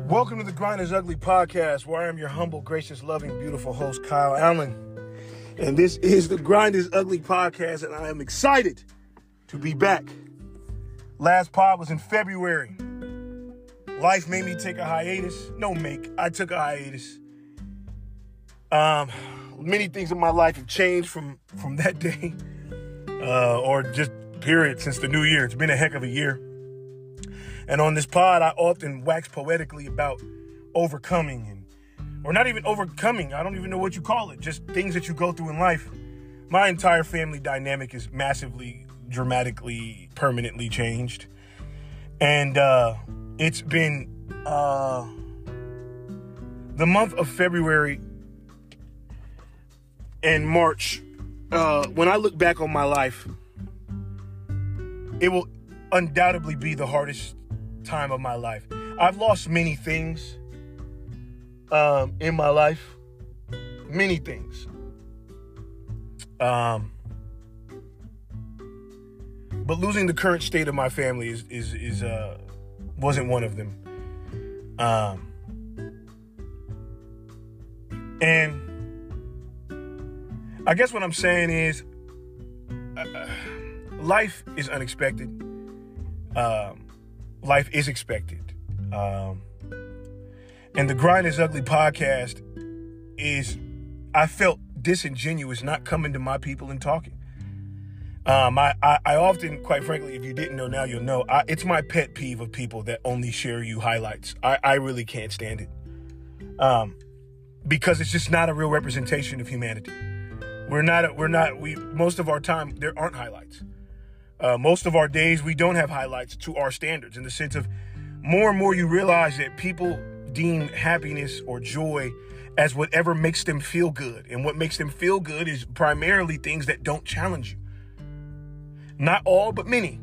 Welcome to the Grind is Ugly podcast, where I am your humble, gracious, loving, beautiful host, Kyle Allen. And this is the Grind is Ugly podcast, and I am excited to be back. Last pod was in February. Life made me take a hiatus. I took a hiatus. Many things in my life have changed from that day, or just period, since the new year. It's been a heck of a year. And on this pod, I often wax poetically about overcoming, or not even overcoming. I don't even know what you call it. Just things that you go through in life. My entire family dynamic is massively, dramatically, permanently changed. And it's been the month of February and March. When I look back on my life, it will undoubtedly be the hardest time of my life. I've lost many things in my life. Many things. But losing the current state of my family is wasn't one of them. And I guess what I'm saying is life is unexpected. Life is expected. And the Grind is Ugly podcast I felt disingenuous not coming to my people and talking. I often, quite frankly, if you didn't know, now you'll know, it's my pet peeve of people that only share you highlights. I really can't stand it. Because it's just not a real representation of humanity. Most of our time, there aren't highlights. Most of our days, we don't have highlights to our standards, in the sense of more and more you realize that people deem happiness or joy as whatever makes them feel good. And what makes them feel good is primarily things that don't challenge you. Not all, but many.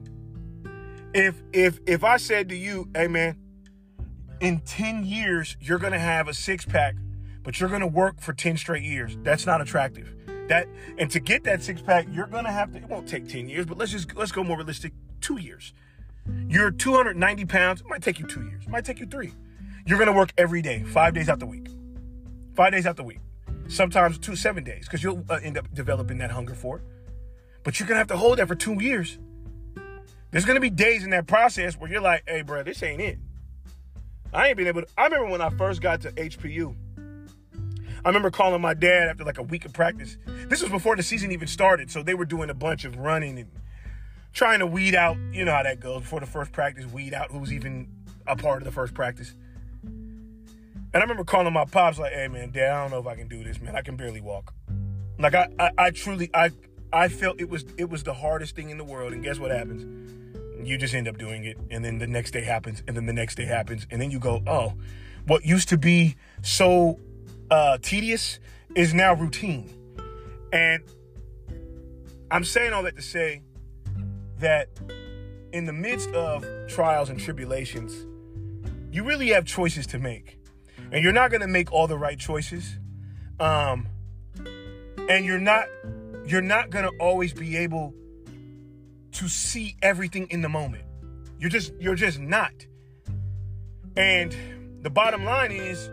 If I said to you, hey man, in 10 years, you're going to have a six-pack, but you're going to work for 10 straight years, that's not attractive. And to get that six-pack, you're going to have to, it won't take 10 years, but let's go more realistic, 2 years. You're 290 pounds, it might take you 2 years, it might take you 3. You're going to work every day, 5 days out the week. 5 days out the week. Sometimes 7 days, because you'll end up developing that hunger for it. But you're going to have to hold that for 2 years. There's going to be days in that process where you're like, hey, bro, this ain't it. I remember when I first got to HPU, I remember calling my dad after like a week of practice. This was before the season even started, so they were doing a bunch of running and trying to weed out, you know how that goes, before the first practice, weed out who's even a part of the first practice. And I remember calling my pops like, hey, man, Dad, I don't know if I can do this, man. I can barely walk. Like, I truly felt it was the hardest thing in the world, and guess what happens? You just end up doing it, and then the next day happens, and then the next day happens, and then you go, oh, what used to be so tedious is now routine. And I'm saying all that to say that in the midst of trials and tribulations, you really have choices to make. And you're not going to make all the right choices. And you're not going to always be able to see everything in the moment. You're just not. And the bottom line is,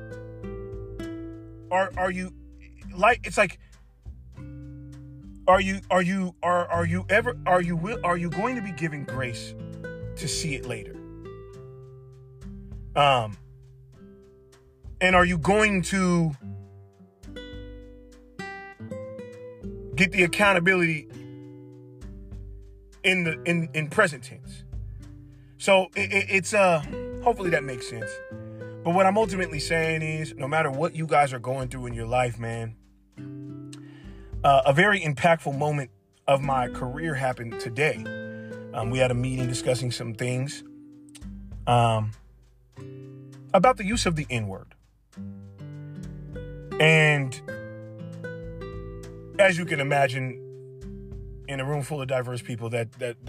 are you going to be given grace to see it later? And are you going to get the accountability in present tense? So it's hopefully that makes sense. But what I'm ultimately saying is, no matter what you guys are going through in your life, man, a very impactful moment of my career happened today. We had a meeting discussing some things about the use of the N-word. And as you can imagine, in a room full of diverse people, that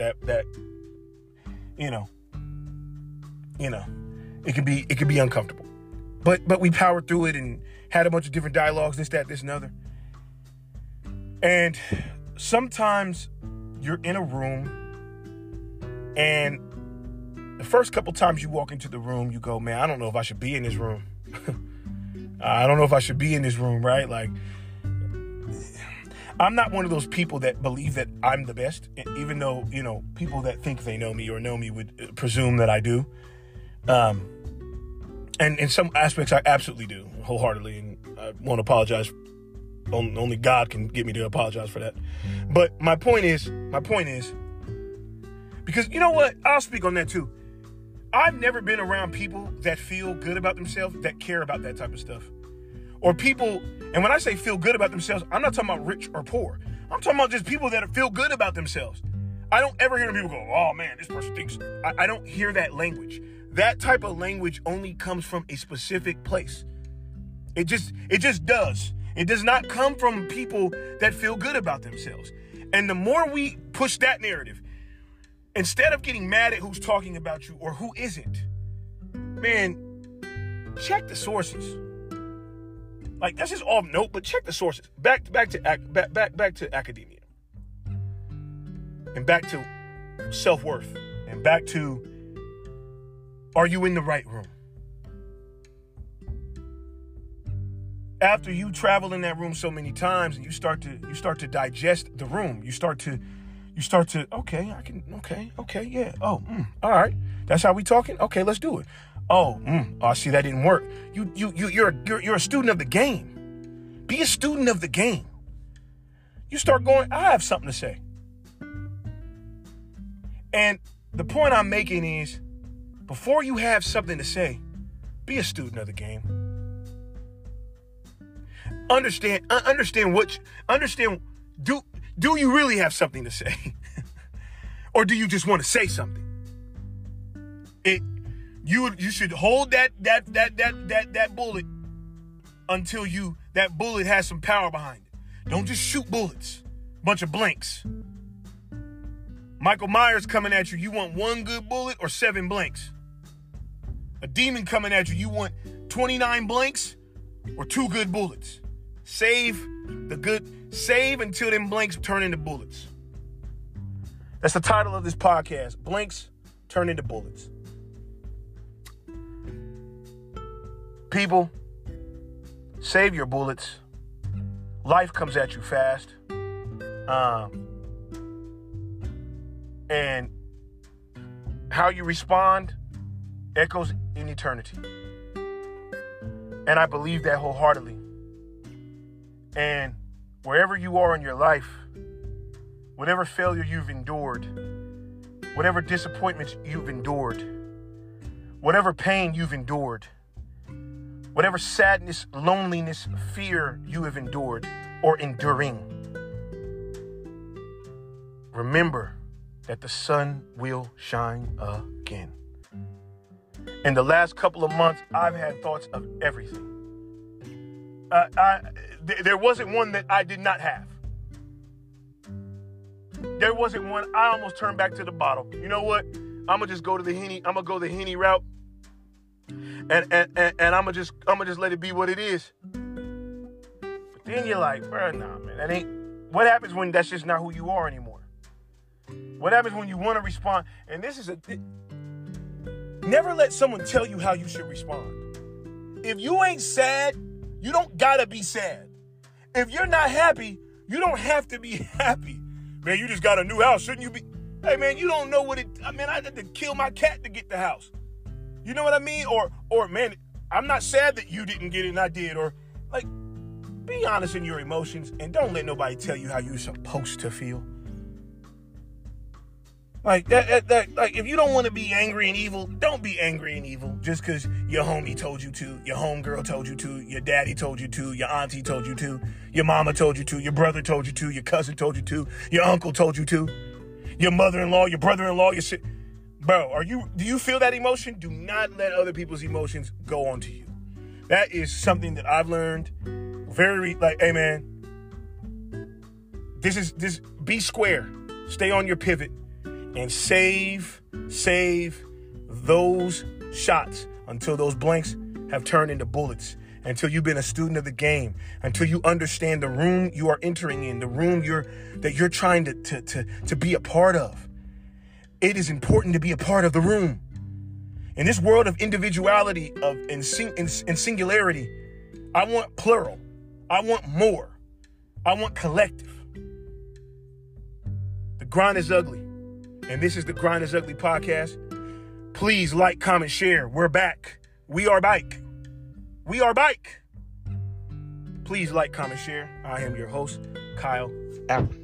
it could be uncomfortable. But we powered through it and had a bunch of different dialogues, this, that, this, and other. And sometimes you're in a room and the first couple times you walk into the room, you go, man, I don't know if I should be in this room. I don't know if I should be in this room, right? Like, I'm not one of those people that believe that I'm the best, even though, you know, people that think they know me or know me would presume that I do. And in some aspects, I absolutely do, wholeheartedly, and I won't apologize. Only God can get me to apologize for that. But my point is, because you know what? I'll speak on that too. I've never been around people that feel good about themselves, that care about that type of stuff. Or people, and when I say feel good about themselves, I'm not talking about rich or poor. I'm talking about just people that feel good about themselves. I don't ever hear people go, oh man, this person thinks. I don't hear that language. That type of language only comes from a specific place. It just does. It does not come from people that feel good about themselves. And the more we push that narrative, instead of getting mad at who's talking about you or who isn't, man, check the sources. Like, that's just off note, but check the sources. Back to academia, and back to self-worth, and back to, are you in the right room? After you travel in that room so many times and you start to digest the room, you start to, okay, yeah. Oh, all right. That's how we talking? Okay, let's do it. Oh, I see that didn't work. You're a student of the game. Be a student of the game. You start going, I have something to say. And the point I'm making is, before you have something to say, be a student of the game. Understand. Do you really have something to say? Or do you just want to say something? You should hold that bullet until that bullet has some power behind it. Don't just shoot bullets. Bunch of blanks. Michael Myers coming at you. You want one good bullet or 7 blanks? A demon coming at you. You want 29 blanks or 2 good bullets? Save until them blanks turn into bullets. That's the title of this podcast. Blanks turn into bullets. People, save your bullets. Life comes at you fast. And how you respond echoes in eternity. And I believe that wholeheartedly. And wherever you are in your life, whatever failure you've endured, whatever disappointments you've endured, whatever pain you've endured, whatever sadness, loneliness, fear you have endured or enduring, remember that the sun will shine again. In the last couple of months, I've had thoughts of everything. There wasn't one that I did not have. There wasn't one. I almost turned back to the bottle. You know what? I'm gonna just go to the Henny. I'm gonna go the Henny route, and I'm gonna just let it be what it is. But then you're like, bro, nah, man, that ain't. What happens when that's just not who you are anymore? What happens when you want to respond? And this is never let someone tell you how you should respond. If you ain't sad, you don't gotta be sad. If you're not happy, you don't have to be happy. Man, you just got a new house. Shouldn't you be? Hey, man, you don't know what it... I mean, I had to kill my cat to get the house. You know what I mean? Or man, I'm not sad that you didn't get it and I did. Or, like, be honest in your emotions and don't let nobody tell you how you're supposed to feel. Like, like, if you don't want to be angry and evil, don't be angry and evil just because your homie told you to, your homegirl told you to, your daddy told you to, your auntie told you to, your mama told you to, your brother told you to, your cousin told you to, your uncle told you to, your mother-in-law, your brother-in-law, your shit. Bro, do you feel that emotion? Do not let other people's emotions go onto you. That is something that I've learned hey man, be square, stay on your pivot. And save those shots until those blanks have turned into bullets, until you've been a student of the game, until you understand the room you are entering in, the room that you're trying to be a part of. It is important to be a part of the room. In this world of individuality and singularity, I want plural. I want more. I want collective. The grind is ugly. And this is the Grind is Ugly podcast. Please like, comment, share. We're back. We are bike. We are bike. Please like, comment, share. I am your host, Kyle Allen.